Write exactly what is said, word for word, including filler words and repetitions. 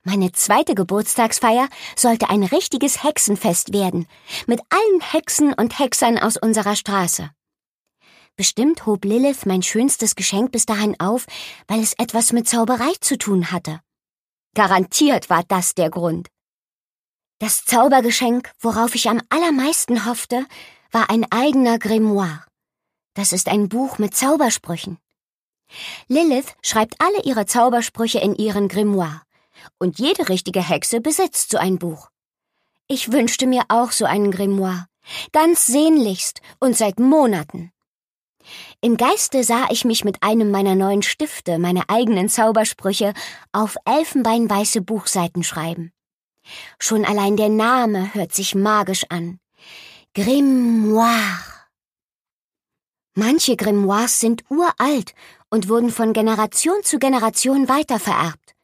Meine zweite Geburtstagsfeier sollte ein richtiges Hexenfest werden, mit allen Hexen und Hexern aus unserer Straße. Bestimmt hob Lilith mein schönstes Geschenk bis dahin auf, weil es etwas mit Zauberei zu tun hatte. Garantiert war das der Grund. Das Zaubergeschenk, worauf ich am allermeisten hoffte, war ein eigener Grimoire. Das ist ein Buch mit Zaubersprüchen. Lilith schreibt alle ihre Zaubersprüche in ihren Grimoire. Und jede richtige Hexe besitzt so ein Buch. Ich wünschte mir auch so einen Grimoire, ganz sehnlichst und seit Monaten. Im Geiste sah ich mich mit einem meiner neuen Stifte meine eigenen Zaubersprüche auf elfenbeinweiße Buchseiten schreiben. Schon allein der Name hört sich magisch an. Grimoire. Manche Grimoires sind uralt und wurden von Generation zu Generation weitervererbt.